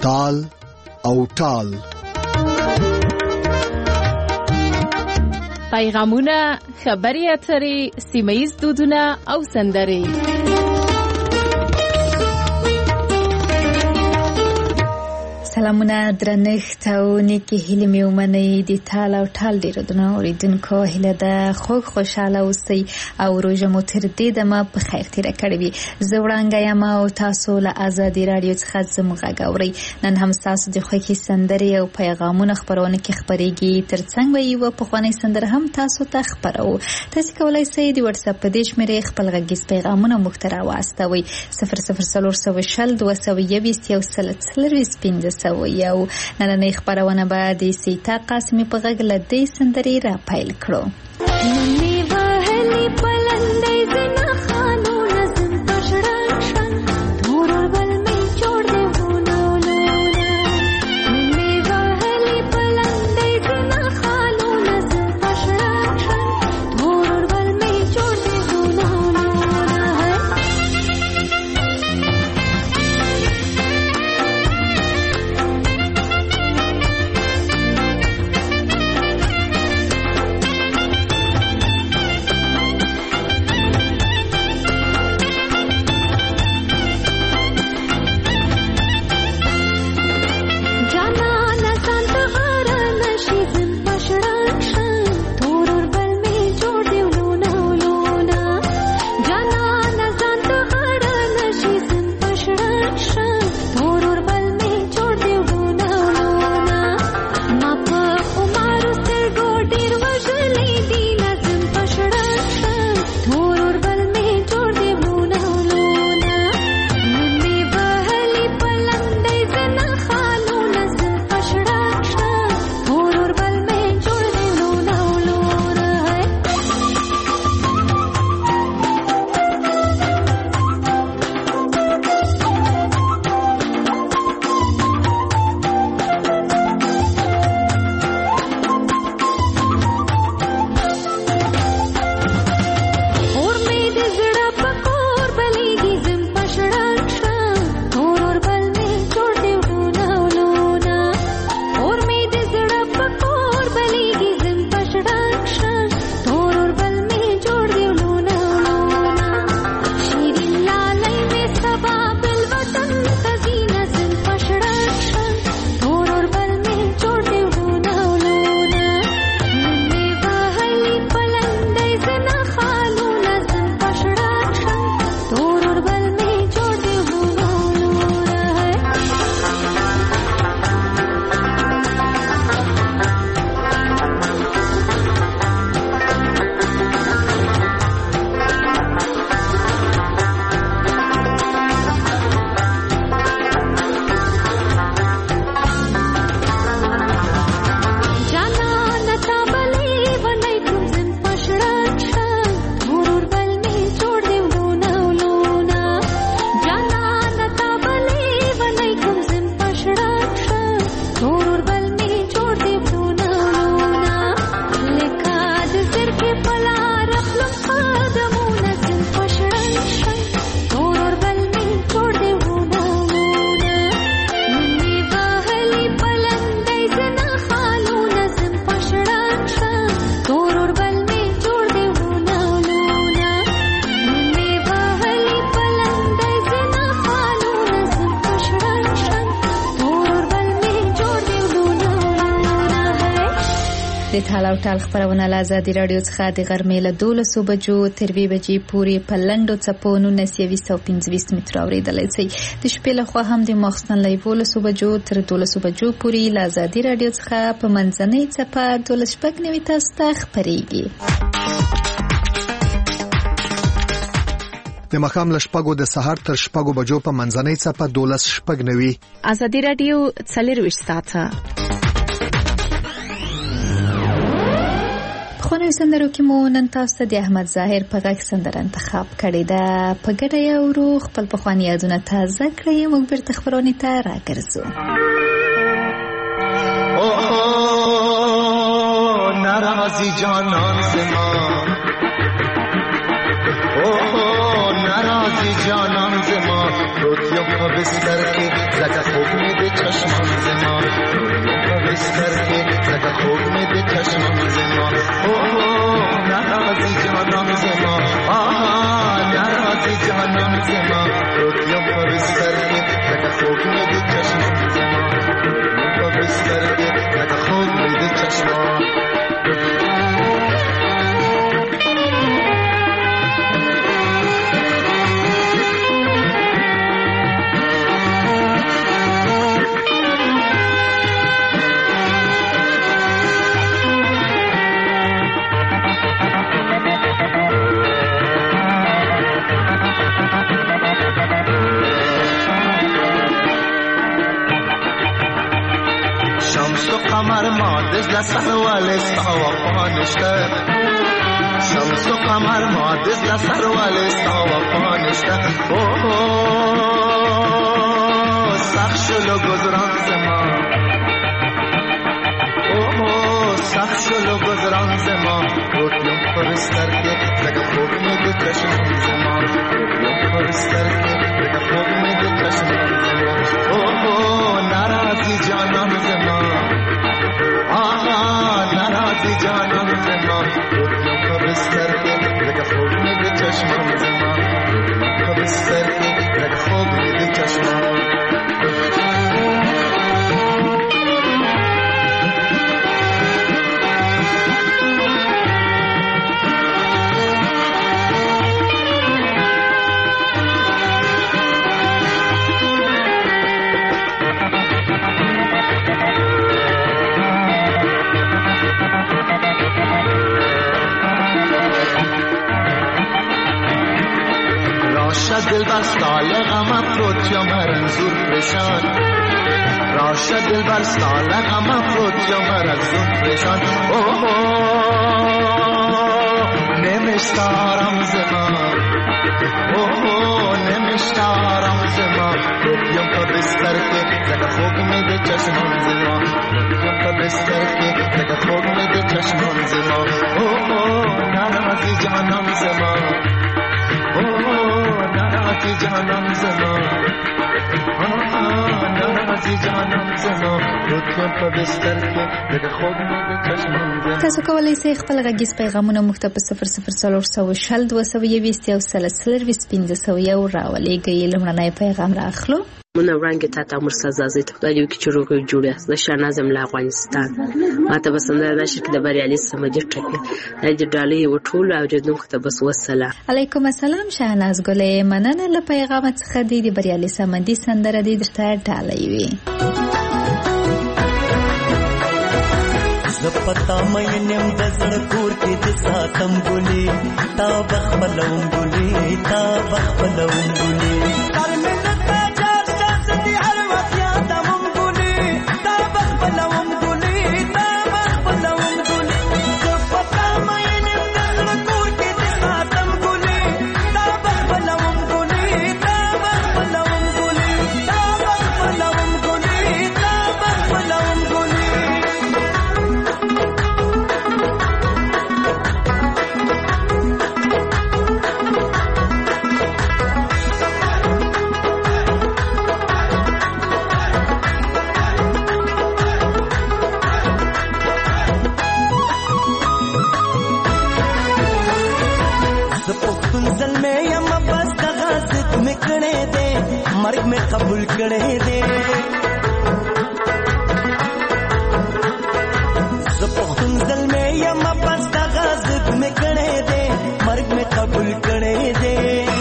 تال او ټال. پیغامونه، خبري اترې، سیمه‌ییز دودونه او سندرې. سلامونه، درنښت او نیکې هیلې مې ومنئ. د تال او ټال ډېرو درنو اورېدونکو هیله ده خوشحاله اوسئ او روژه مو تر دې دمه په خیر تېره کړې وي. زه وړانګه یم او تاسو له ازادي راډیو څخه زموږ غږ اورئ. نن هم ستاسو د خوښې سندرې او پیغامونه خپرونه کې خپرېږي. تر څنګ به یوه پخوانۍ سندره هم تاسو ته خپروو. تاسو کولی شئ د وټساپ په دې شمېرې خپل غږیز پیغامونه موږ ته راواستوئ. 004020 220 یو. نننۍ خپرونه به د سیتا قاسمي په غږ له دې سندرې را پیل کړو. د تال او ټال خپرونه له ازادي راډیو څخه د غرمې له 12 بجو تر 2 بجې پورې په لنډو څپو 1925 متره اورېدلی شئ. د شپې لخوا هم د ماخستن له 11 بجو تر 12 بجو پورې له ازادي راډیو څخه په منځنۍ څپه 12 تاسو ته خپرېږي. د ماښام له 6 د سهار تر 6 بجو په منځنۍ څپه 12 ازادي راډیو 24 ساعته. خونې سندرو کې مو نن تاسو ته د احمد ظاهر په غږ سندره انتخاب کړې ده. په ګډه یې اورو، خپل پخواني یادونه تازه کړئ. موږ بیرته خپرونې ته راګرځو. ناراضی جانان زما، ناراضی نرازی جانان زما روتیم پا بستر که زده خوب میده چشمان زما روتیم پا بستر که زده خوب میده چشمان زما نرازی جانان زما نرازی جانان زما روتیم پا بستر که زده خوب میده چشمان زما روتیم پا بستر که زده خوب میده چشمان قمر مادش لسر والستا وفانشته شمس و قمر مادش لسر والستا وفانشته سخشلو گذران زمان سخشلو گذران زمان روتیم پرستر که لگه خوب میده چشمان زمان روتیم پرستر که لگه خوب میده چشمان زمان نرازی جانان زمان نرازی جانان زمان روتیم پا بستر که لگه خوب میده چشمان زمان روتیم پا بستر که لگه خوب میده چشمان دل بر سال غم افروت یا مرنزور پرشان راشد دل بر سال غم افروت یا مرنزور پرشان نمیشتارم زمان نمیشتارم زمان روتیم پا بستر که لگه خوب میده چشمان زمان روتیم پا بستر که لگه خوب میده چشمان زمان نرازی جانان زمان نرازی جانان زمان نرازی جانان زمان روتیم پا بستر که لگه خوب میده چشمان زمان. تاسو کولی شئ خپل غږیز پیغامونه موږ ته په 0040 220 او 315 راولېږئ. لومړنی پیغام راخلو. من وړاندې تاته مرسزازي ته د یو کې چروګ جوړه د شاهنازم له افغانستان ماته بسنده د شرکت د بریالي سمجي ټکی د ډالۍ وټول او جنونکو ته بس والسلام. علیکم السلام شاهناز ګلې مننه له پیغام څخه د بریالي سمندي سندره د درته ډالۍ وي. زپتا مې نیم د زړه کور کې د ساتم ګلې تا بخبلوم ګلې تا بخبلوم ګلې مرگ میں قبول کرے دے زپختون زل میں یا مپس دا غازد میں کرے دے مرگ میں قبول کرے دے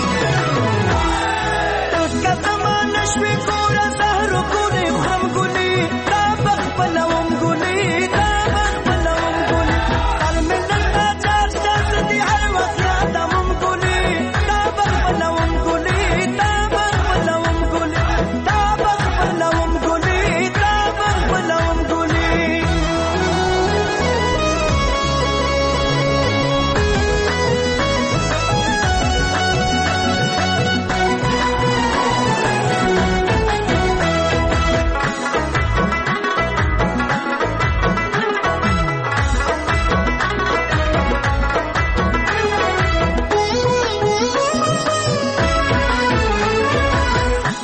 اس کا زمانہ شوی گورا زہرو گولی خم گولی تا بخبلوم گولی تا بخبلوم گولی الملل تا چار شازدی ہر وقت یادمم گولی تا بخبلوم گولی تا بخبلوم گولی تا بخبلوم گولی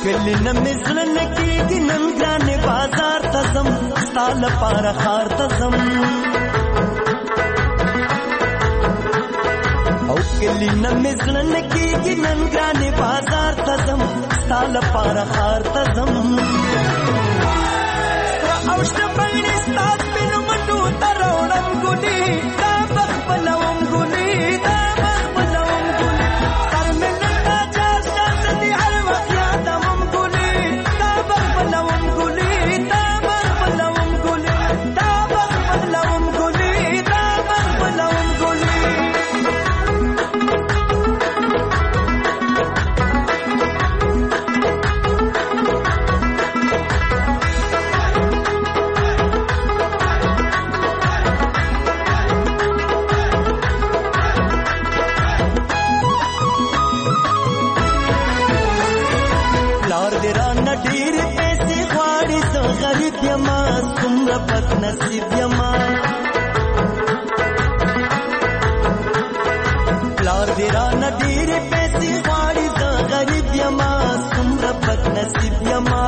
کلی نمزلن کیږي نن ګرانې بازار ته ځم ستا لپاره ښار ته ځم او کلی نمزلن کیږي نن ګرانې بازار ته ځم ستا لپاره ښار ته ځم او شپږنې ستا سپینو منډو ته راوړم ګلې دا بخپلوم ګلې دا بخپلوم ګلې سر مې نن دا چار شاته دي هر وخت یادوم ګلې دا بخپلوم ګلې دا بخپلوم ګلې دا بخپلوم ګلې دا بخپلوم ګلې ډېر پیسې غواړي زه غریب یما څومره بد نصیب یما پلار دې رانه ډېر پیسې غواړي زه غریب یما څومره بد نصیب یما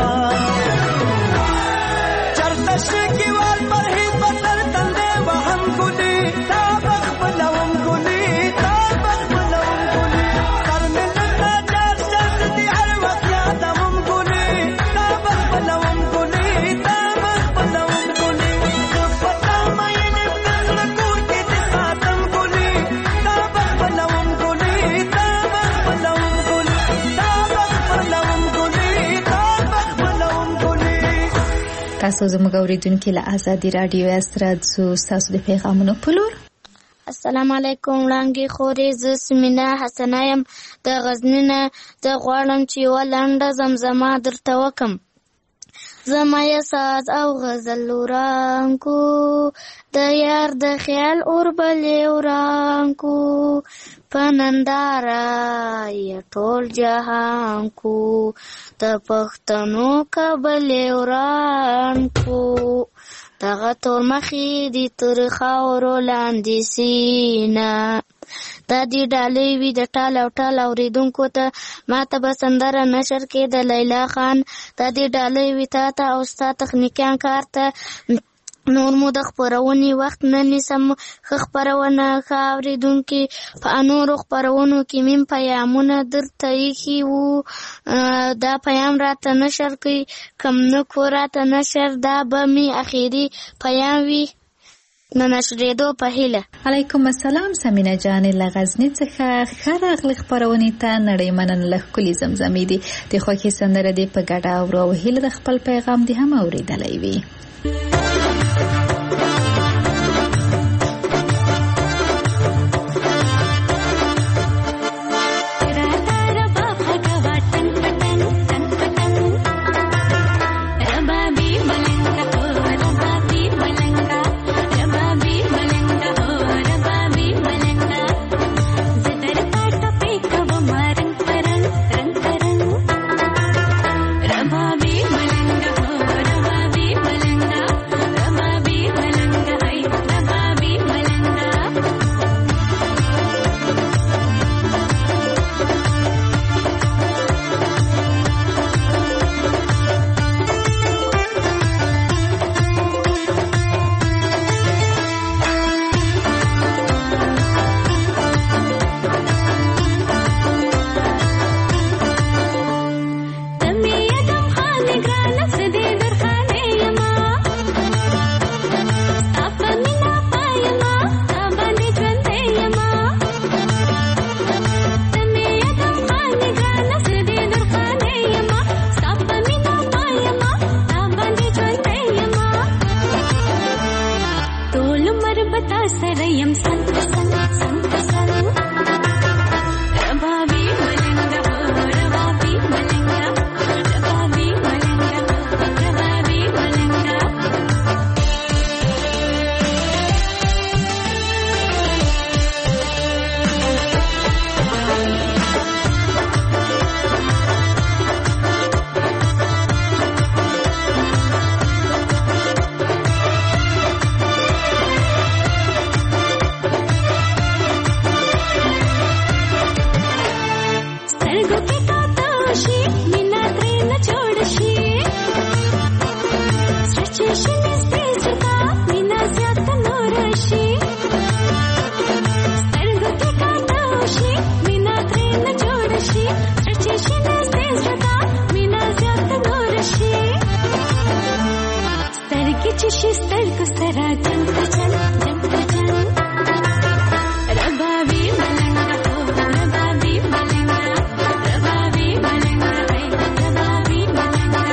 چرته شګیوال پر هیڅ بدر تندې وهم ګلې تا بخپلوم ګلې تا بخپلوم ګلې سر مې نن دا چار شاته دي هر وخت یادوم ګلې تا بخپلوم ګلې تا بخپلوم ګلې زه پتا مین زړه کور کې دې ساتم ګلې تا بخپلوم ګلې تا بخپلوم ګلې تا بخپلوم ګلې تا بخپلوم ګلې. تاسو زموږ اوریدونکو له آزادي رادیو سره تاسو د پیغامونو په لور. السلام علیکم وړانګې خورې زه سمینا حسنه یم د غزني نه زه غواړم چې یوه لنډه زمزمه درته وکم زما یې ساز او غزل ورانکو د یار د خیال اور بلې ورانکو په ننداره یې ټول جهان کو د پښتنو کبلې ورانکو دغه تور مخې دي تر خاورو لاندې سینه دا دې ډالۍ وي د ټال او ټال اورېدونکو ته ماته به سندره نشر کې د لیلا خان دا دې ډالۍ وي تا ته او ستا تخنیکیان کار ته نور مو د خپرونې وخت نه نیسم ښه خپرونه ښه اورېدونکي په نورو خپرونو کې میم پیامونه درته ایښي وو دا پیام راته نشر کوي کم نه کو راته نشر دا به مې اخري پیام وي نه نشرېدو په هیله. علیکم السلام سمینا جانې له غزني څخه ښه راغلې خپرونې ته نړۍ مننه له ښکلې زمزمې دي د خوښې سندره دې په ګډه اورو او هیله د خپل پیغام دې هم اورېدلی وي. Rama जरा जंप चल रबाबी मलंगा हो रबाबी मलंगा रबाबी मलंगा है रबाबी मलंगा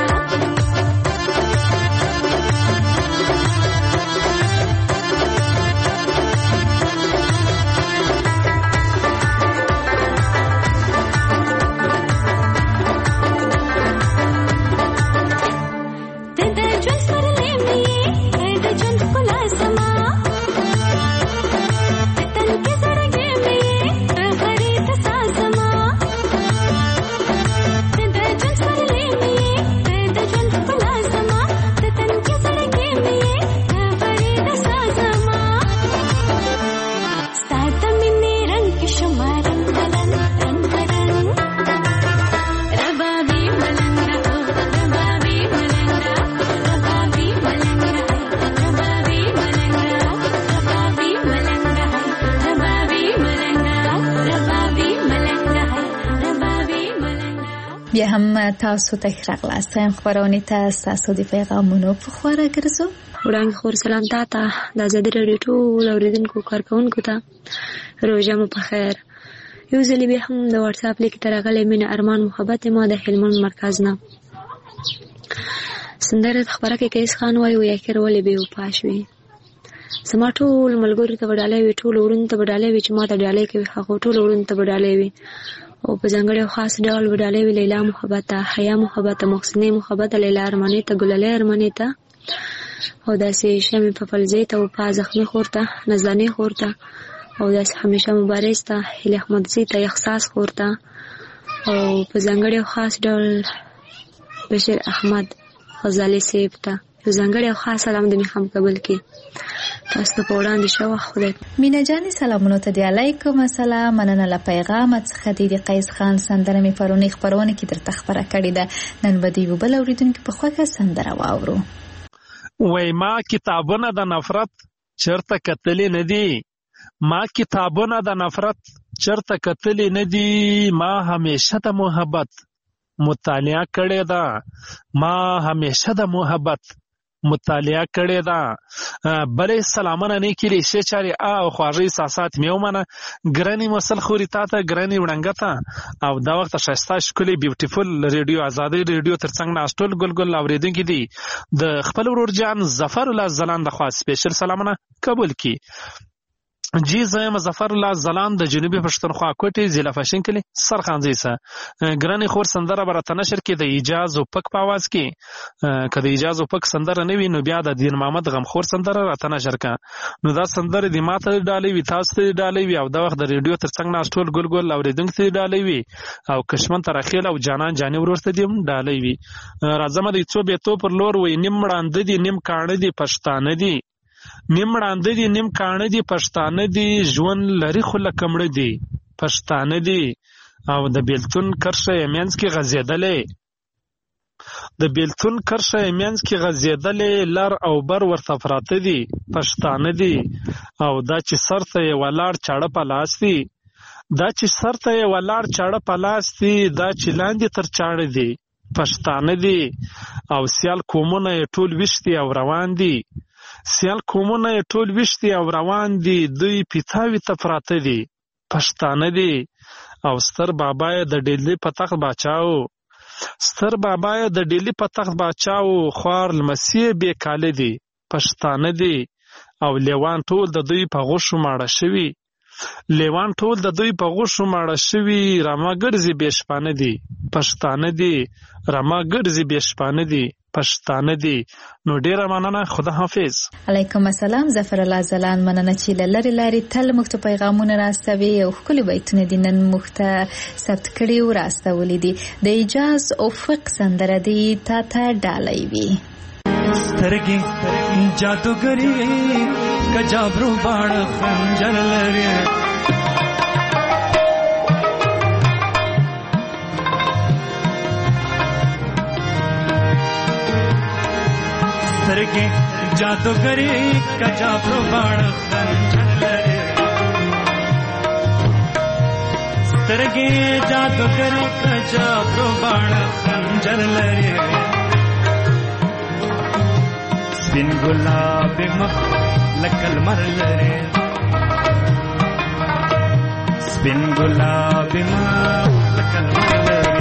بیا هم تاسو ته ښه راغلاست. خپرونې ته ستاسو د پیغامونو په خوا راګرځو. وړاندې خور سلام تاته د ازادي راډیو ټول اورېدونکو کارکوونکو ته روژه مو په خیر. یو ځلې بیا هم د واتساپ لیک ته راغلی مینه ارمان محبت ما د هلمند مرکز نه سندره خبره کې کیس خان وایي ویا کړ ولې به وپا شوي زما ټول ملګرو ته وډالې وي ټول ورونو ته وډالې وي چې ما ته ډالې کوي هغه ټول ورونو ته وډالې وي او په ځانګړي خاص ډول وډالې وي لیلا محبت حیا محبت محسنې محبت لیلا ارمانې ته ګلالې ارمانې ته او داسې شمې په فلزې ته او په زخمي خورته نزدانې خورته او داسې همیشه مبارز ته هیله احمدزي ته احساس خورته او په ځانګړي خاص ډول بشیر احمد غزالي صاحب ته یو ځانګړی او خاص سلام د میخم قبول کړي. تاسو ته په وړاندې شوه خدای مینا جانې سلامونو ته دی علیکم السلام. مننه له پیغام څخه د قیس خان سندره مې پرونی خبرونه کې درته خبره کړې ده. نن به دی وبل اوریدونکو په خوښه سندره واورو. وای ما کتابونه د نفرت چرته کتلې نه دي ما کتابونه د نفرت چرته کتلې نه دي ما همیشه د محبت مطالعه کړې ده ما همیشه د محبت مطالعه کړې ده. بلې سلامونه نه کړي شي چاري او خواږه احساسات میومنه ګرانی مسل خوري تا ته ګرانی وړنګه ته او دا وخت شایسته شکلي بیوټیفل ریډیو آزادي ریډیو ترڅنګ ناشټول ګلګل اوریدونکو دي د خپل ورور جان ظفر الله زلان د خاص سپیشل سلامونه قبول کی. جی زایم ظفر الله زلان د جنوبي پښتونخوا کوټي ضلع فاشن کلی سرخانځي سه ګرانی خور سندره برته نشر کې د اجازه او پک په आवाज کې کله اجازه او پک سندره نه وي نو بیا د دین محمد غم خور سندره راته نشر کا نو دا سندره د ماته ډالې وی تاسو ته ډالې وی او دا وخت د ریډیو ترڅنګ ناشټول ګلګل اوریدونکو ته ډالې وی او کشمن ترخیل او جانان جانې ورسته دیم ډالې وی راځم د څو به تو پر لور وی نیم مړاند دي نیم کانه دي پښتانه دي نیم مړاند دي نیم کانه دي پښتانه دي ژوند لري خو لکه مړه دي پښتانه دي او د بیلتون کرشه یمنس کې غزیدلې د بیلتون کرشه یمنس کې غزیدلې لر او بر ورته پراته دي پښتانه دي او دا چې سرته ولاړ چاړه په لاس دي دا چې سرته ولاړ چاړه په لاس دي دا چې لاندې تر چاړه دي پښتانه دي او سیال کومونه ټول وشتي او روان دي سیال کومونه ټول وشتي او روان دي دوی پیتاوي ته پراته دي پښتانه دي او ستر بابا د ډیلی په تخت باچاو ستر بابا د ډیلی په تخت باچاو خوار لمسی به کاله دي پښتانه دي او لیوان ټول د دوی په غوښو ماړه شوی لیوان ټول د دوی په غوښو ماړه شوی راماګرځي بشپانه دي پښتانه دي راماګرځي بشپانه دي پښتانه دي. نو ډیره مننه خدا حافظ. علیکم السلام ظفر الله زلان. مننه چې لری لری تل مخته پیغامونه راستوي او خپل بیتونه دي نن مخته ثبت کړي او راستولې دي. د اجاز افق سندره دي تا ته ډالۍ وي سترګې جادوګری کجابرو باڼ خنجر لري سترګې جادوګری کجابرو باڼ خنجر لري سترګې جادوګری کجابرو باڼ خنجر لري سپین ګلابي مخ لکه لمر لري سپین ګلابي مخ لکه لمر لري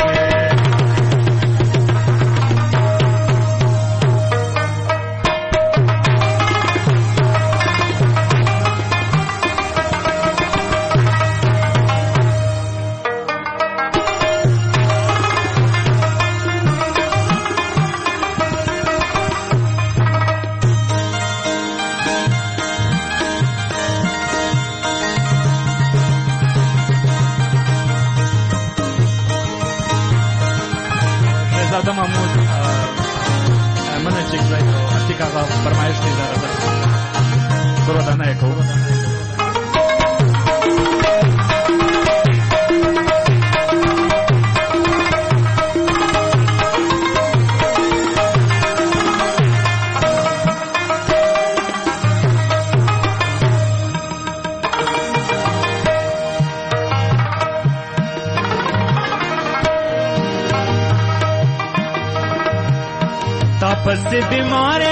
तापस बीमार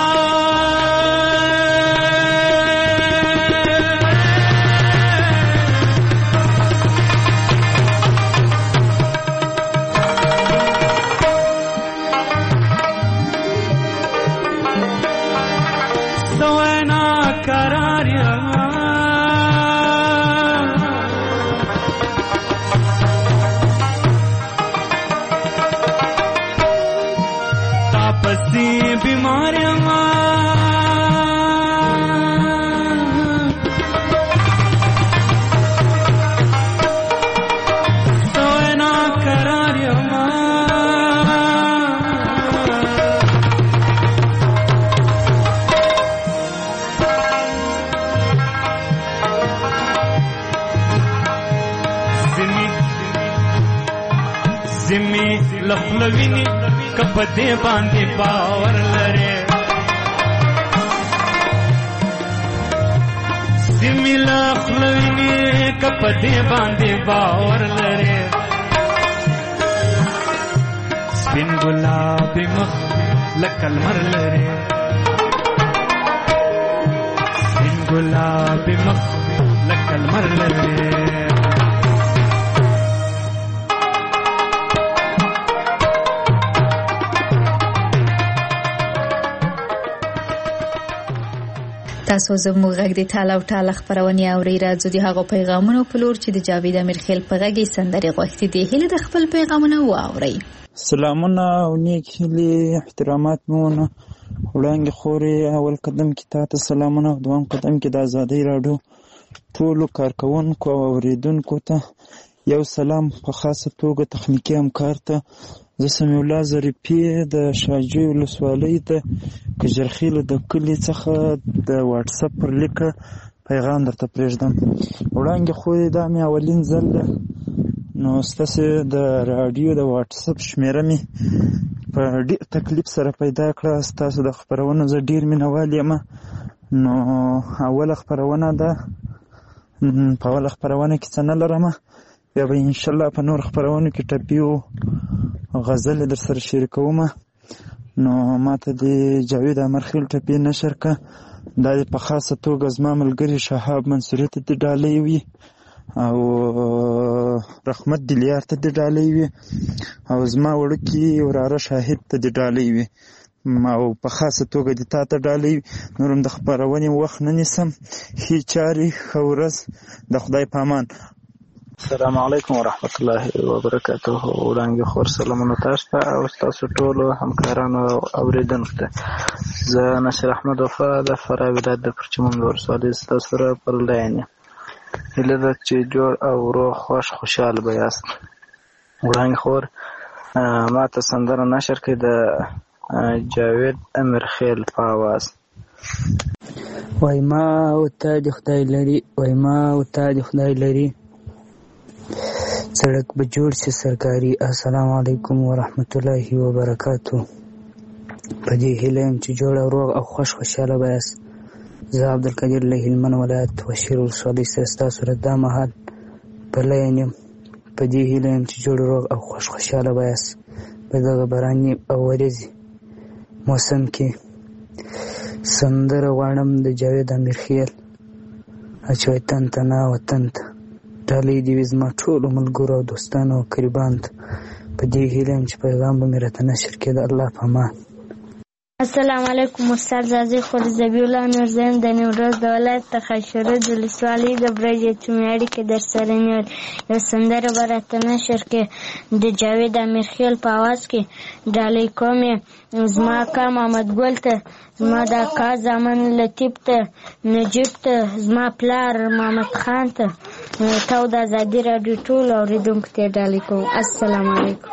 सोना करार तापसी बीमारियां सोना करारियां जिमी लखलविनी कपदे बांधे बावर लरे जिमी लखलविनी कपदे बांधे बावर लरे स्पिन गुलाबी मख लकल मर लरे स्पिन गुलाबी मख लकल मर लरे تاسو زموږ غږ د ټال او ټال خبرونه اورئ. راځو د هغو پیغامونو په لور چې د جاوید امیرخیل په غږ کې سندرې غوښتي دي. هیله د خپل پیغامونه واورئ. سلامونه او نیک هیلې احترامات مونه وړاندې خوري. اول قدم کې تاسو سلامونه او دویم قدم کې د ازادۍ راډیو ټولو کارکونکو او اوریدونکو ته یو سلام، په خاصه توګه تخنیکي همکار ته زه سمیع الله ظریفي د شاجوی ولسوالۍ د کجرخیلو د کلي څخه د واټساپ پر لیکه پیغام درته پرېږدم. وړاندې خو دا مې اولین ځل ده، نو ستاسې د راډیو د واټساپ شمېره مې په ډېر تکلیف سره پیدا کړه. ستاسو د خپرونو زه ډېر مینهوال یم. نو اوله خپرونه ده، په اوله خپرونه کې څه نه لرم، بیا به انشاءالله په نور خپرونو کې ټپي او غزلې در سره شریکوم. نو ماته د جاوید امیرخیل ټپي نشر که دا د په خاصه توګه زما ملګري شهاب منصوري ته د ډالۍ وي او رحمت دلیار ته د ډالۍ وي او زما وړوکي وراره شاهد ته د ډالۍ وي او په خاصه توګه د تا ته ډالۍ وي. نور هم د خپرونې وخت نه نیسم. ښې چارې، ښه ورځ، د خدای په امان. السلام علیکم ورحمت الله وبرکاته. وړاندې خور سلامونه تاسو ته او تاسو ټولو همکارانو او اوریدونکو ته. زه نصیر احمد وفا د فراه ولایت د پرچمن ولسوالۍ ستاسو سره پر لاین یم. هیله ده چې جوړ او روغ خوشحال به یاست. وړاندې خور ما ته سندره نشر کړې د جاوید امیرخیل په اواز. وای ما او تا د خدای لري، وای ما او تا د خدای لري، سړک به جوړ شي سرکاري. السلام علیکم ورحمت الله وبرکاتو. په دې هیله یم چې جوړ او روغ او خوشحاله به یاست. زه عبدالقدیر له هلمند ولایت وشیر ولسوالۍ سره ستاسو سره دا مهال په لاین یم. په دې هیله یم چې جوړ روغ او خوشحاله به یاست په دغه باراني او وریځي موسم کې. سندره غواړم د جاوید امیرخیل چې وطن ته نه وطن ته. ډالۍ دې وي زما ټولو ملګرو او دوستانو او قریبانو ته. په دې هیله یم چې پیغام به مې راته نشر کړي. د الله په امان. السلام علیکم استاد زازی خور زبی الله نورزیم د نیمروز د ولایت د خاشرود ولسوالۍ د برجې چمیاړي کې در سره نیول یو سندره به راته نشر کړي د جاوید امیرخیل په اواز کې. ډالۍ کوم یې زما اکا محمد ګل ته، زما د اکا زامن لطیف ته، نجیب ته، زما پلار محمد خان ته، او د ازادي راډیو ټولو اورېدونکو ته ډالۍ کوم. السلام علیکم.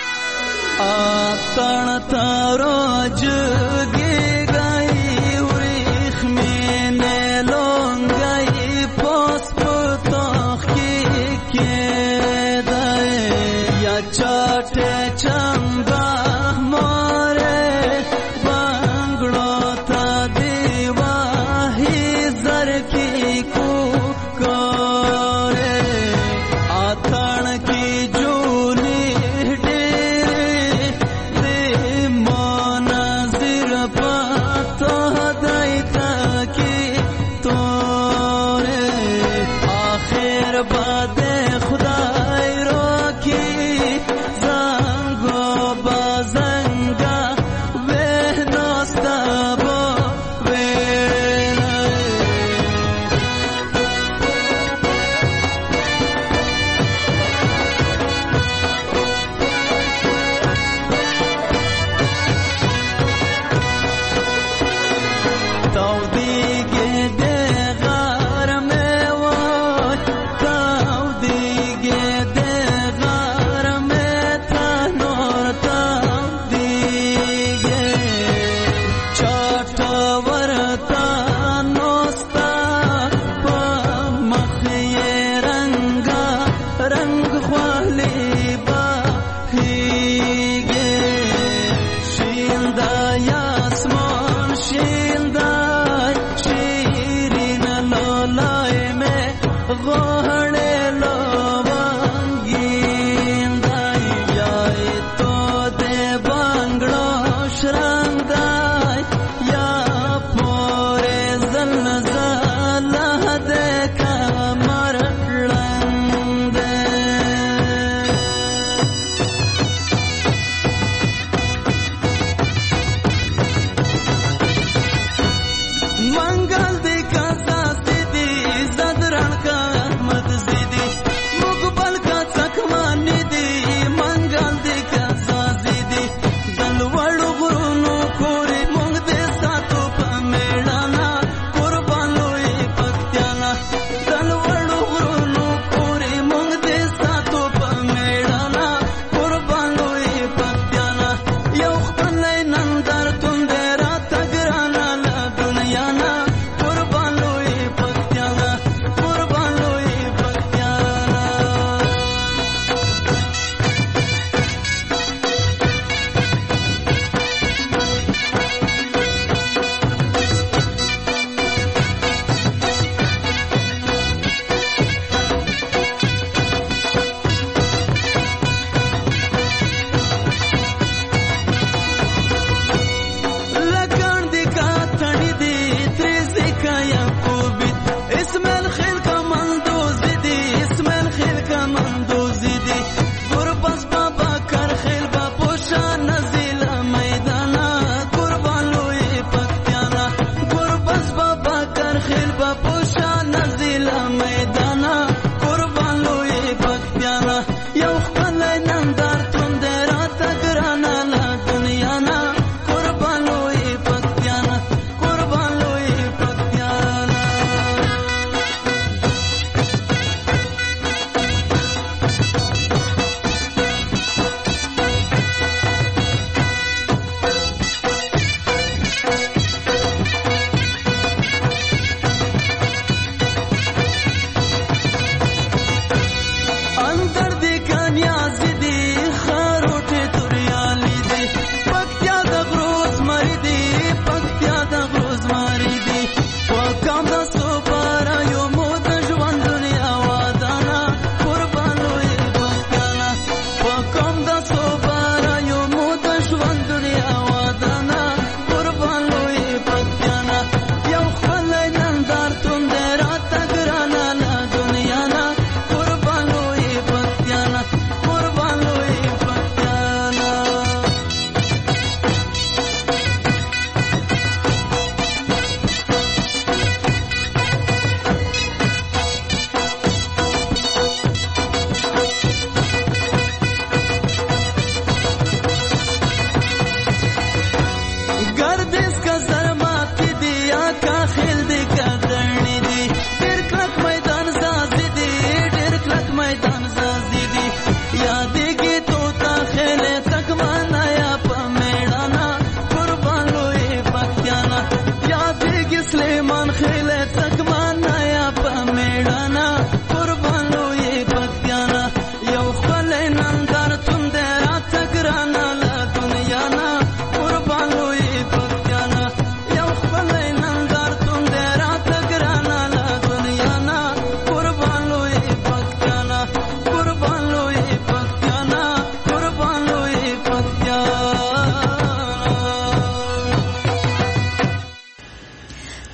اتن تاروج گی گئی وریخ میں نے لون گئی پوس پتاخ کی دے یا چاٹے چمبا مارے بنگڑو تا دیواہی زر کی کوکارے آتن کی جولی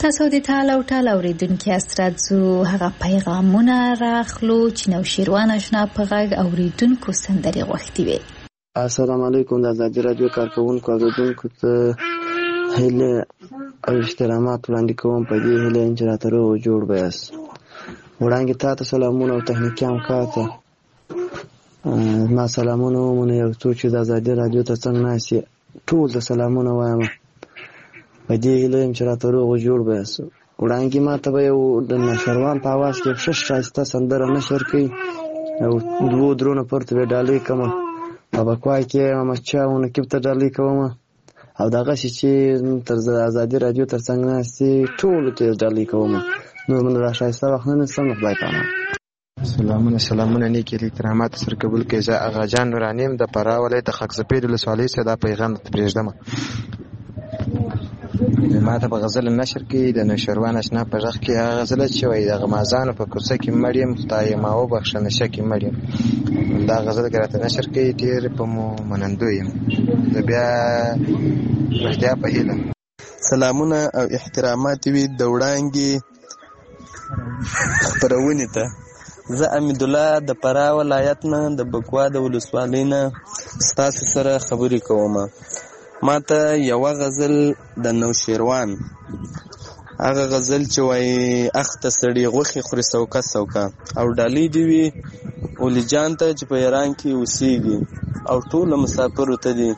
تاسو د ټال او ټال اوریدونکو اسرات زو هغه پیغامونه راخلو چې نو شیروان آشنا په غږ اوریدونکو سندري غوښتي وي. السلام علیکم. د ازادي رادیو کارکونکو اوریدونکو ته هیله او احترامات وړاندې کوم. په دې هیله چې راته روغ جوړ بیاست. وړاندې تاسو سلامونه او تخنیکي همکارته ما سلامونه ومنه. یو څو چې د ازادي رادیو ته څنګه ناسي ټول د سلامونه وایم. په دې هیله چې راته روغ جوړ بیاست. وړاندې ما ته به یو د نشروان په اواز کې ښه ښایسته سندره نشر کړي او 2-3 پورته به ډالۍ کوم. په بکوای کې مچاونه کې ته ډالۍ کوم او دغه چې تر ازادي رادیو تر څنګ ناسي ټول ته ډالۍ کوم. نو من را ښایسته وخت نه سم خدای پامان. سلامونه نیکی احترامات سره قبول کړئ. زه اغاجان نورانیم د فراه ولایت خاکسپیر ولسوالۍ څخه دا پیغام پرېږدم. ما ته په غزل نشر کې د نشروان آشنا په غږ کې هغه غزل چې وایي د غمازانو په کوڅه کې مړ یم خدای ما وبخښه نشه کې مړ یم. دا غزل کې راته نشر کې ډېر په منندوی یم. زه بیا رښتیا په هیله سلامونه او احترامات وي د وړانګې خپرونې ته. زه امیدالله د فراه ولایت نه د بکوا د ولسوالۍ نه ستاسو سره خبرې کوم. ما ته یوه غزل د نوشیروان هغه غزل چې وایي اخته سړي غوښې خوري سوکه سوکه او ډالۍ دې وي اولی جان ته چې په ایران کې اوسېږي او ټولو مسافرو ته دي.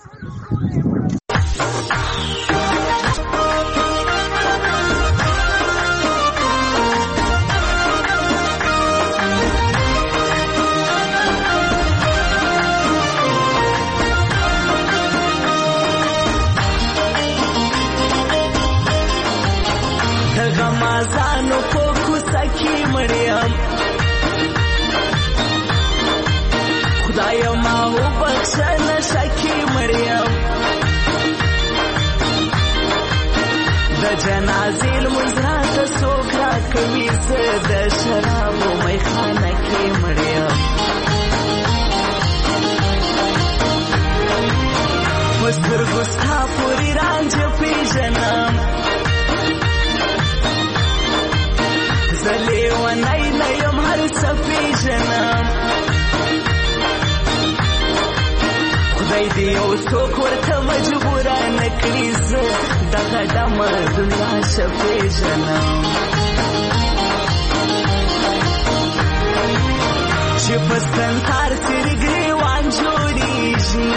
غمازانو په کوڅه کې مریم خدایا ما وبخښه نشه کې مریم. د جنازې لمونځ راته څوک راکوي زه د شرابو میخانه کې مریم. په سترګو ستا پورې رانجه پېژنم زه لیونی نه یم هر څه پېژنم. خدای دې یو څوک ورته مجبوره نه کړي زه دغه ډمه دنیا ښه پېژنم. چې په سنتار سرې ګریوان جوړېږي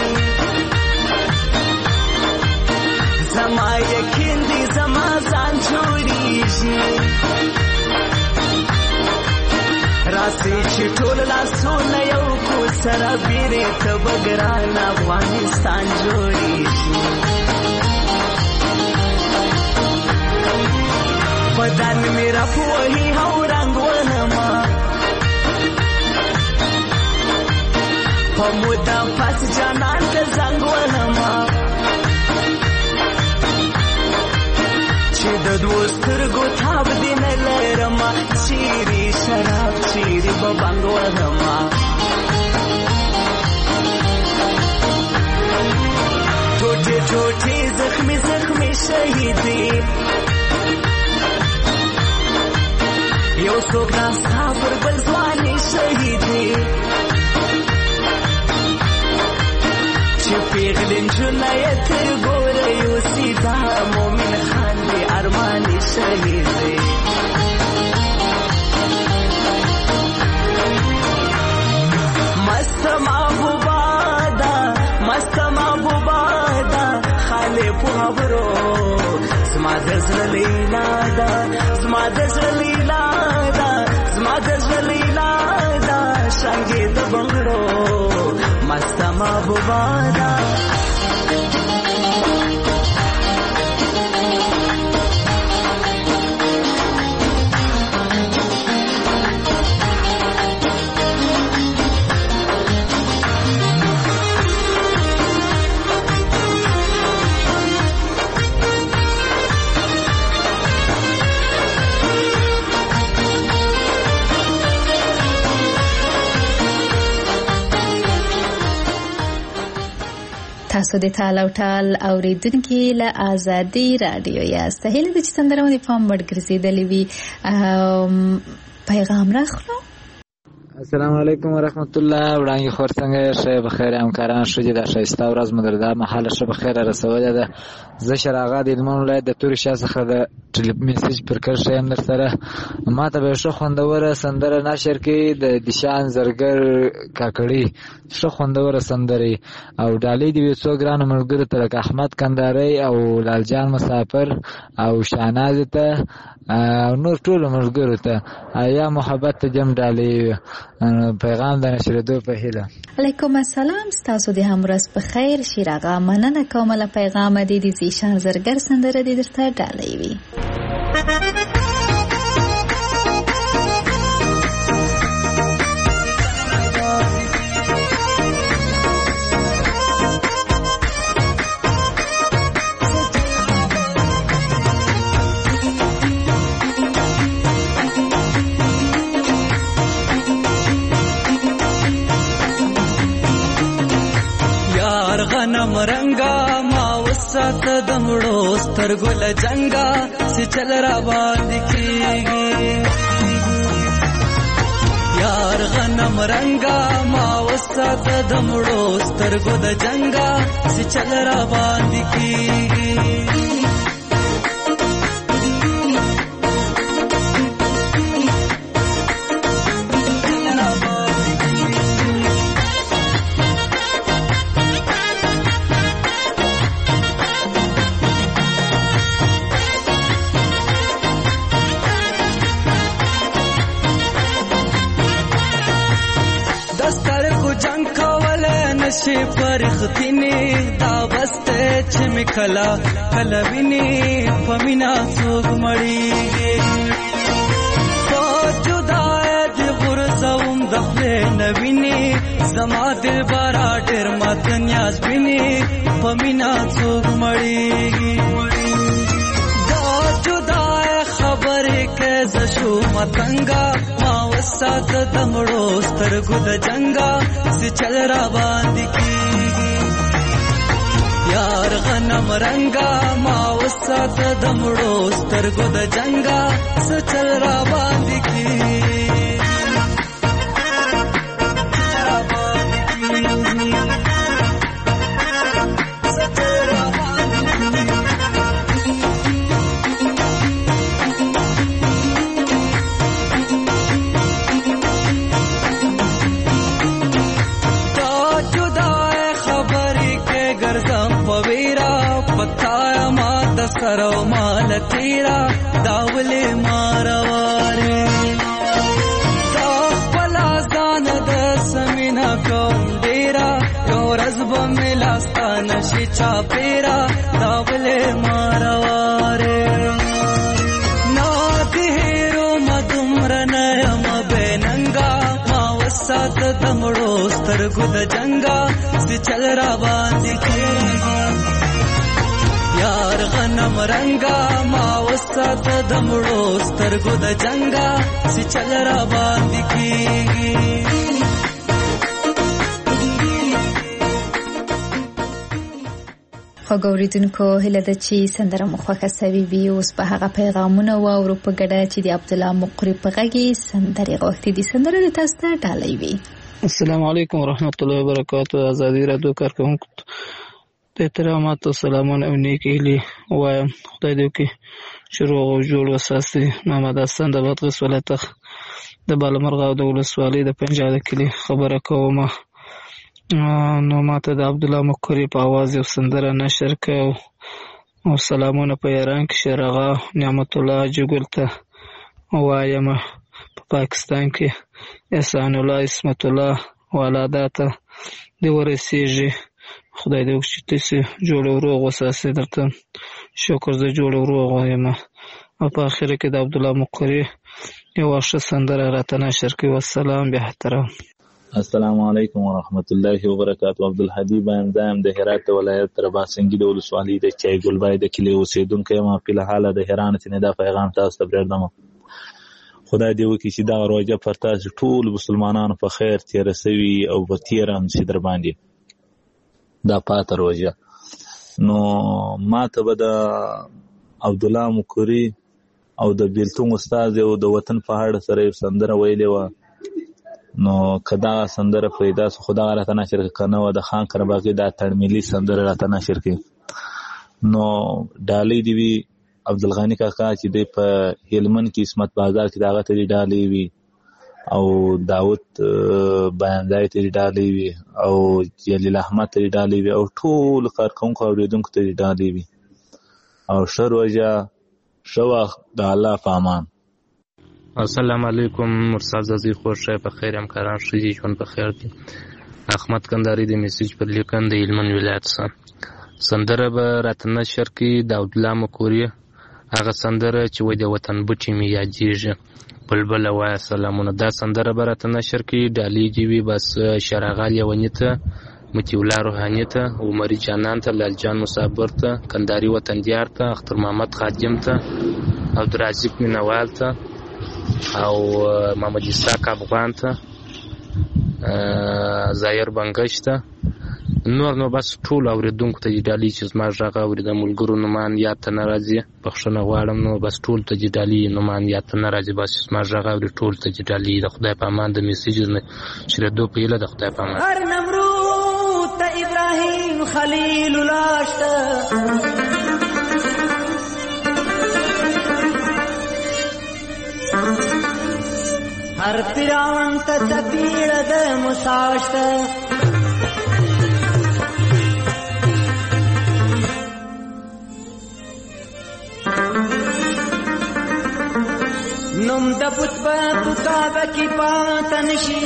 زما یقین دی زما ځان جوړېږي. راسي چې ټول لاسونه یو کو سره بیرې ته به ګران افغانستان جوړېږي. بدن مې راپوهي او رنګ ونما په موده پس جانان ته زنګ ونما چې د دوو سترګو تاب دې نه لرمه چیرې شراب چیرې به بنګ وهمه. ټوټې ټوټې زخمې زخمې شهیدې یو څوک ناستا پر بل ځوانې شهیدې چې پیغلې نجونه یې تر ګوره یوسي دا مومن خان دې ارمانې شهیدې. مست محبوبه ده مست محبوبه ده خالې په خبرو زما د زړه لیلا ده زما د زړه لیلا ده زما د زړه لیلا ده شانګې د بنګړو مست محبوبه ده. تاسو د ټال او ټال اوریدونکي له آزادي رادیو یاست. هیله ده چې سندره مو د پام وړ ګرځېدلې وي. پیغام راخلو. السلام علیکم ورحمت الله. وړاندې خور څنګه ښه بخیر همکاران ښه دا ښایسته ورځ مو در دا مهاله ښه بخیر رسولې ده. زه شراغه د هلمند ولایت د تورې شا څخه د میسج پر کرښه یم در سره. ما ته به ښه خوندوره سندره نشر کړي د دشان زرګر کاکړي ښه خوندوره سندرې او ډالۍ دې وي څو ګرانو ملګرو ته لکه احمد کندهاري او لالجان مسافر او شاهنازې ته او نور ټولو ملګرو ته یا محبت ته جم ډالۍ پیغام د نشرېدو په هیله. علیکم السلام. ستاسو د هم ورځ په خیر. شیراغه مننه کوم له پیغامه د زیشان زرګر سندره دې درته ډالۍ وي. غنم رنگا ما وسات دمړو سترګو له جنگا سي چل را باندې کیږي. یار غنم رنگا ما وسات دمړو سترګو د جنگا سي چل را باندې کیږي. شي پرختینی دا بسته چې مکلا کلا ویني پمینا څوک مړیږي. په جدای د غرزوم د خپل نویني زما دل بارا ډېر مات نیاز ویني پمینا څوک مړیږي. دا جدای خبرې کې زشو متنګا ما وسات دمړو سترګو د جنگا سي چل را باندې کیږي. یار غنم رنگا ما وسات دمړو سترګو د جنگا سي چل را باندې کیږي. سرو مال تیرا داولې مارواره دا خپل ځان د سمینا کوم ډیرا یو ورځ به ملاستانه شي چا پیرا داولې مارواره نا تیرو مدمر نه یم بننګا ما وسات دمړو سترګو د جنگا سي چل را باندې کیږي. یار غنم رنگا ما وسات دمړو سترګو د جنگا سي چل را باندې کیږي. خوږوریدونکو هیله ده چې سندره مو خوښه سوي وي. اوس په هغه پیغامونه واورو په ګډه چې د عبدالله مقری په غږ سندرې غوښتې دي. سندره د تاسو ته ډالۍ وي. السلام علیکم ورحمت الله وبرکاته. آزادي رادیو کارکونکو احترامات او سلامونه او نیکی هیلې وایم. خدای دې وکړي چې روغ او جوړ وساتي. محمد حسن د بادغیس ولایت د بالامرغه د ولسوالۍ د پنجاب کلي خبره کوم. نو ماته د عبدالله مقری په आवाज یو سندره نشر کړه او سلامونه په ایران کې شرغه نعمت الله جګل ته وایم. په پاکستان کې احسان الله اسمت الله ولادت دی ورسیږي. خدای دې وکړي چې تاسو جوړ او روغ وساتئ. درته شکر زه جوړ او روغ یم. او په اخر کې د عبدالله مقری یو ښه سندره راته نشر کړي. والسلام بیا احترام. السلام علیکم ورحمت الله وبرکاته. عبدالهادي باندې د هرات ولایت رباسنګي د ولسوالۍ د چای ګلبای د کلی اوسیدونکی یم. په حال د هرات نه دا پیغام تاسو ته پرېږدم. خدای دې وکړي چې دا روزه پر تاسو ټول مسلمانانو په خیر تیر سوي او په تیر هم سي در باندې. دا پاته روژه. نو ما ته به د عبدالله مکوري او د بیلتون استاد او د وطن په اړه سره یو سندره ویلې وه. نو که دغه سندره پیدا سو خو دغه راته نشر که نه وه د خان قرباغي دا تړملي سندره راته نشر کړي. نو ډالۍ دې وي عبدالغني کاکا چې دی په هلمند کې عصمت بازار کې د هغه ته دې ډالۍ وي، او داود بیانځای ته دې ډالۍ وي، او جلیل احمد ته دې ډالۍ وي، او ټولو کارکوونکو اورېدونکو ته دې ډالۍ وي. او ښه روژه، ښه وخت، د الله په امان. السلام علیکم. مرساد زازی خوش په خیر، همکاران ښه دي، ژوند په خیر دی. احمد کندهاري د میسج پر لیکن د هلمند ولایت څخه سندره به راته نشر کړي د عبدالله مکوري، هغه سندره چې وایي د وطن بوټي مې یادېږي، بلبله وایه سلامونه. دا سندره به راته نشر کړي. ډالۍ دې وي بس شراغا لیوني ته، مطیع الله روحاني ته، عمري جانان ته، لال جان مصابر ته، کندهاري وطندیار ته، اختر محمد خادم ته، عبدالرازق مینوال ته، او محمد اسحاق افغان ته، ظاهر بنګش ته، نور نو بس ټول اوریدونکو ته دې ډالۍ چې زما غږ اوري د ملګرو نومان یاد ته نه راځي، بخښنه غواړم. نو بس ټول ته دې ډالۍ نومان یاد ته نه راځي، بس زما غږ اوري ټول ته دې ډالۍ. د خدای په امان. د میسیجز نه شریدو په هیله، د خدای په امان. هر نمرود ته ابراهیم خلیل لاشته، هر فرعون ته څپېړه د موسی شته، نوم د بت په کعبه کې پاته نشي،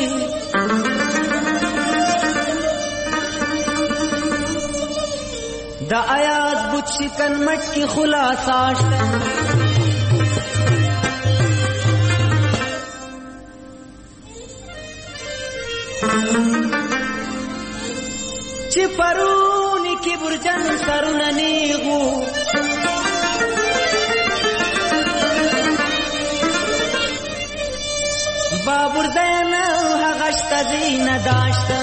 د آیات بت شکن مټ کې خلاصه شته، چې پرونی کې برجن سرونه نیغو، بابر دینا هغه شته دینه داشته،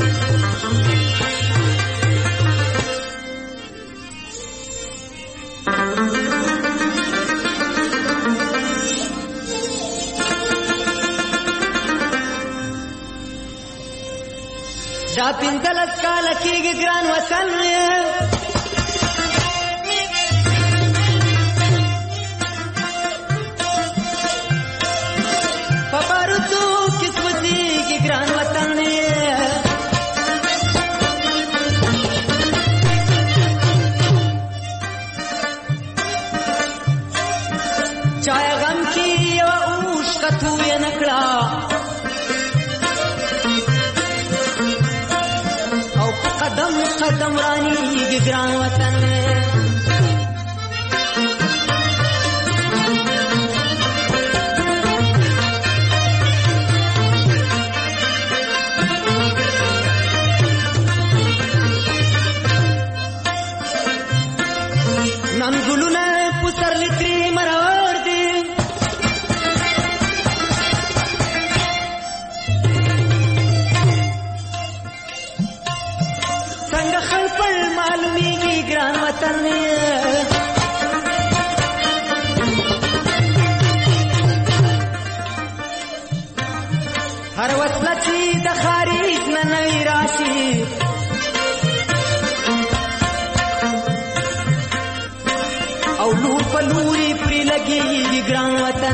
دا پنځلس کاله کېږي ګران وطن په بارودو کې سوځېږي ګران وطن چای غم کې یوه اوښکه تویه نه کړه، قدم قدم رانیږي ګران وطن نن ګلونه پسرلي ترې مرور دي، څنګه خلپړ معلومیږي ګران وطن هر وصله چې د خارج نه نوی راشي، او لور په لوري پرې لګېږي ګران وطن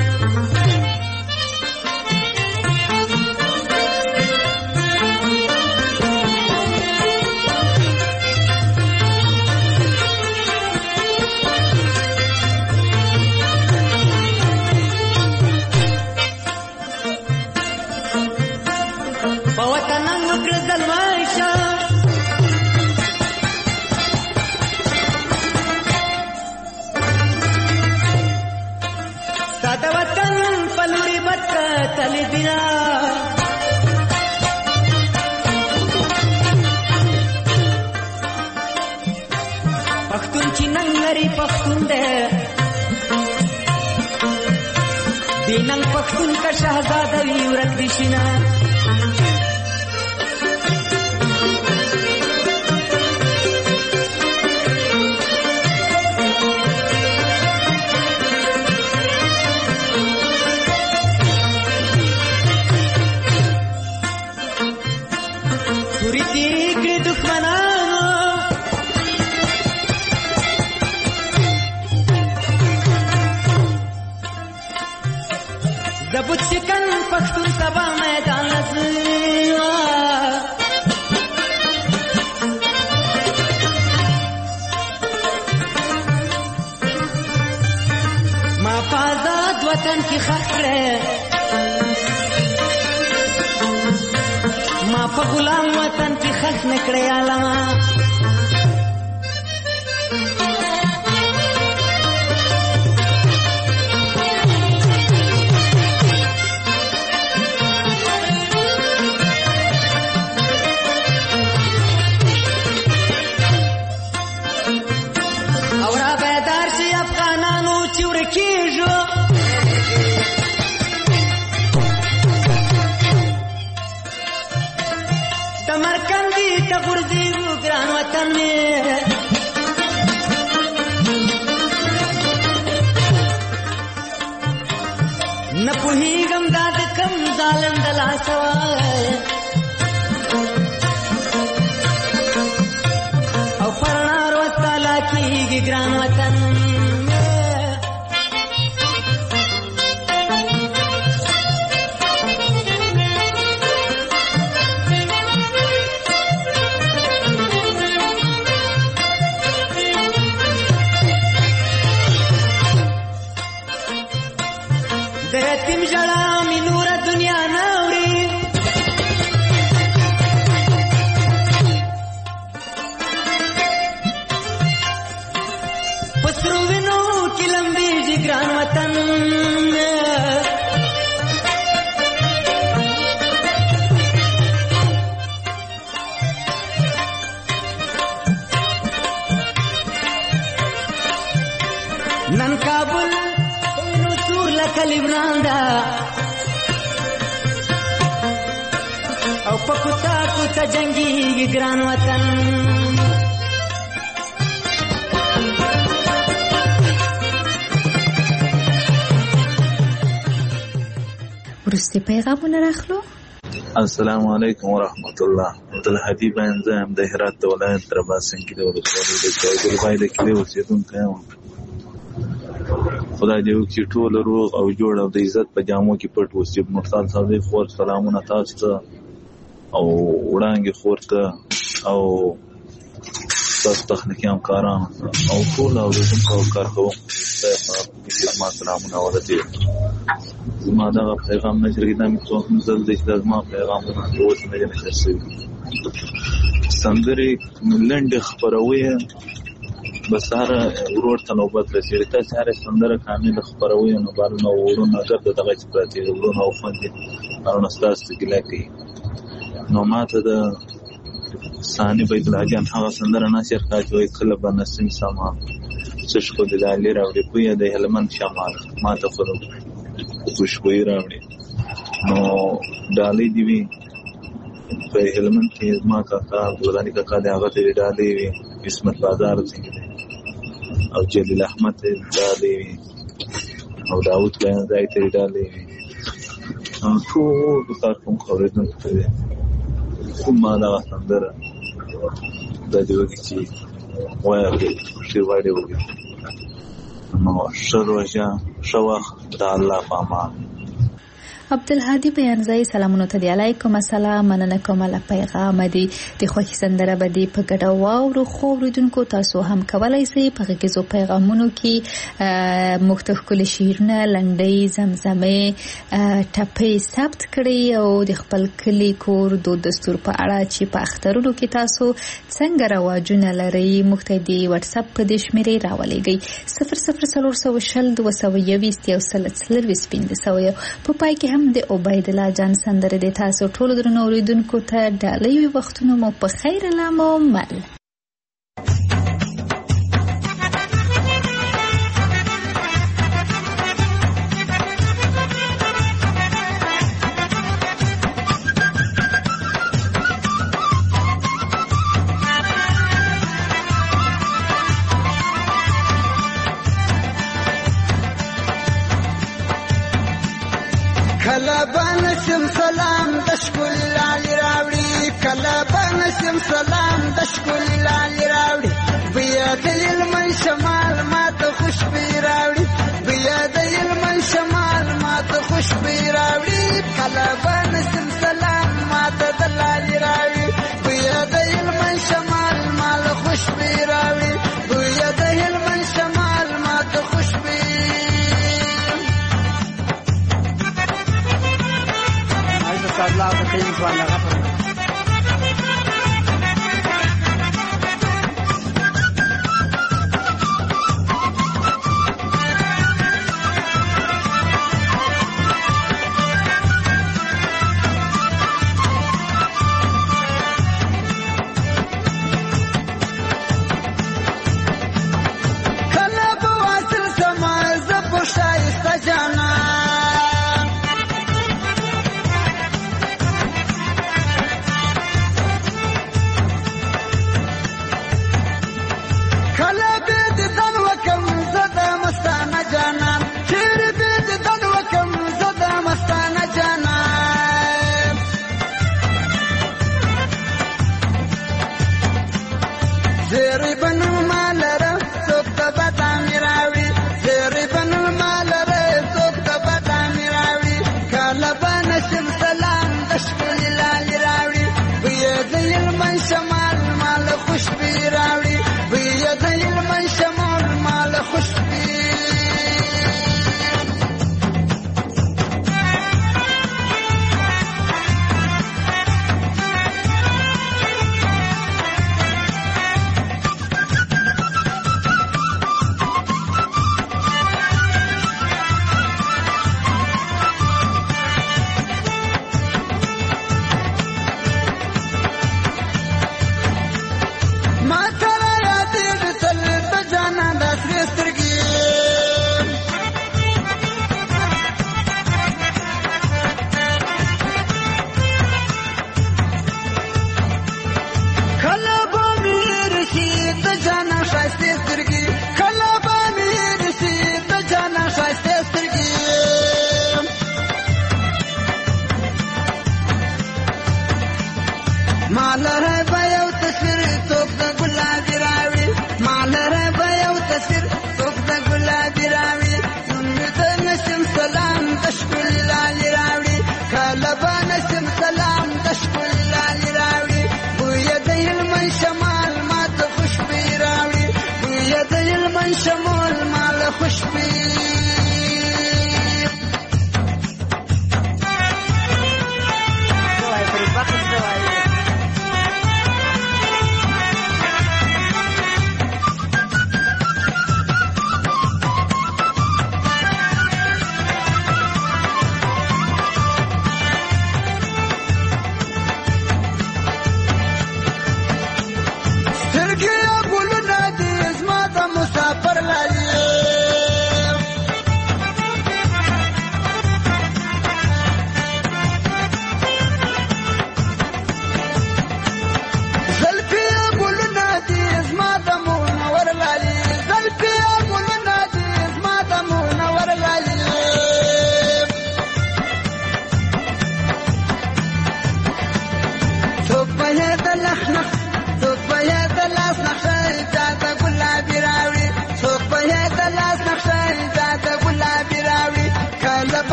پښتون چې ننګ لري پښتون دی، بې ننګ پښتون که شهزاده وي ورک دي شي نه، وطن کې خښ کړې ما په غلام وطن کې خښ نه کړې عالمه न पुहीगम दाद कम ظالم دلا سوای او پرنار وتعالى کیږي ګران وطن تیم جڑا می نور دنیا ناوڑی پسرو وینو کی لمبی جی گران وطن نن کابل کلیبران دا او پکوتا کوتا جنگی گران وطن ورستی پیغامونه راخلو. السلام علیکم ورحمت الله. عبدالهادي بنزام د هرات ولایت ترباسنګي د ولسوالۍ د چایګل د کلی اوسیدونکی یم. خدای دې وکړي ټول روغ او جوړ او د عزت په جامو کې پټ اوسي. مرسال صاحب خور سلامونه تاسو ته او وړاندې خور ته او تاسو تخنیکي همکاران او ټول اورېدونکو او کارکوونکو ته ما سلامونه ورته. زما دغه پیغام نشر کې دا مې څو ځل دی چې زما پیغامونه اوس نه نشر شوي. سندرې لنډې خپروي بس هر ورور ته نوبت رسېږي. تاسې هرې سندره کامله خپروئ نو بالونه ورونه ګرده دغه چې پراتې دي ورونه او خوندې هرونه ستاسو ګیله کوي. نو ما ته د ثاني بیت الحجان هغه سندره نشر کړه چې وایي کله به نسیم سما څه ښکلې ډالۍ راوړي بویه د هلمند شمال ما ته خو خوشبویي راوړي. نو ډالۍ دې وي په هلمند کې زما کاکا عبدالغني کاکا د هغه ته ډالۍ وي. عصمت بازار څنګه دی او جلیل احمد ته ډالۍ وي او داود بیان ځای ته ډالۍ وي. ټول کارکوونکو اورېدونکو ته دی کومه دغه سندره دا دې وکړي چې وایه ښې واړې وکړي. نو ښه روژه ښه وخت د الله په امان. عبدالهادي بیانځای سلامونه ته دی. علیکم السلام. مننه کوم له پیغام دی د خوښي سندره به دی په ګډه واورو. خو اوریدونکو تاسو هم کولای شئ په غږیزو پیغامونو کې مختلف کلی شعرونه لنډۍ زمزمې ټپې ثبت کړئ او د خپل کلی کور دود دستور په اړه چې په اخترونو کې تاسو څنګه رواجونه لرئ موږ ته د واتس اپ په دې شمیرې راولېږئ 004020 په پای کې هم د عبید الله جان سندره د تاسو ټول درنو اوریدونکو ته ډالۍ وي. وختونه مو په خیر لامو مل. کله بنسم سلام د شکل لالی راوړي کله بنسم سلام د شکل لالی راوړي بیا د علمن شمال ماته خوشبوي راوړي بیا د علمن شمال ماته خوشبوي راوړي کله بنسم سلام ماته د لالی راوړي بیا د علمن شمال مال خوشبوي راوړي بیا د علمن شمال ماته خوشبوي علم ځوان دغه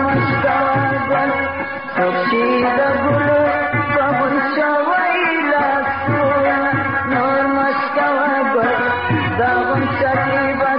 Shira gulu, kabul shawai la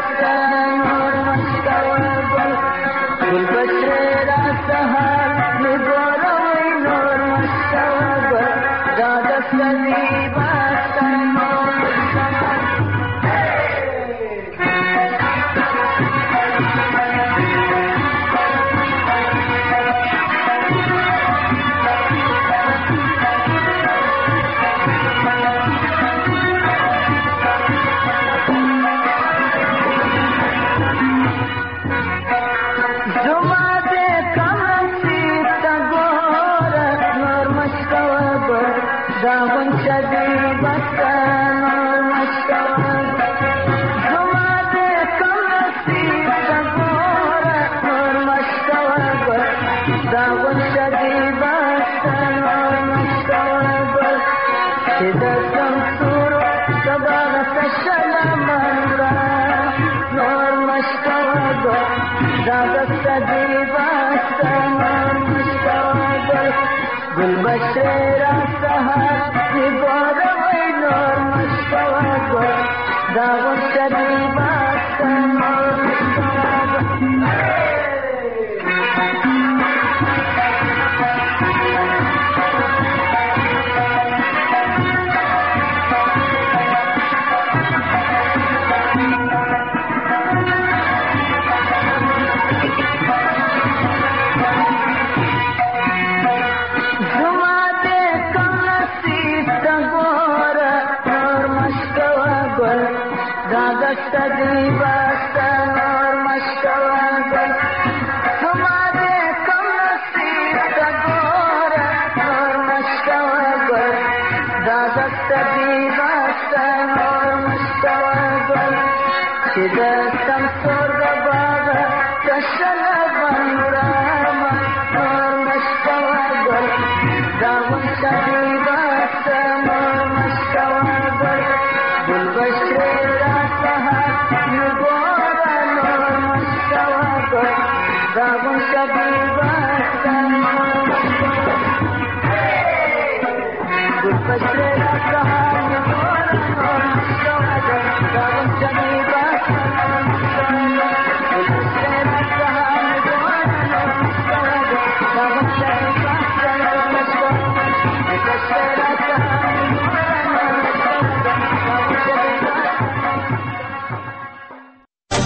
چې د سم سور د باغ کشل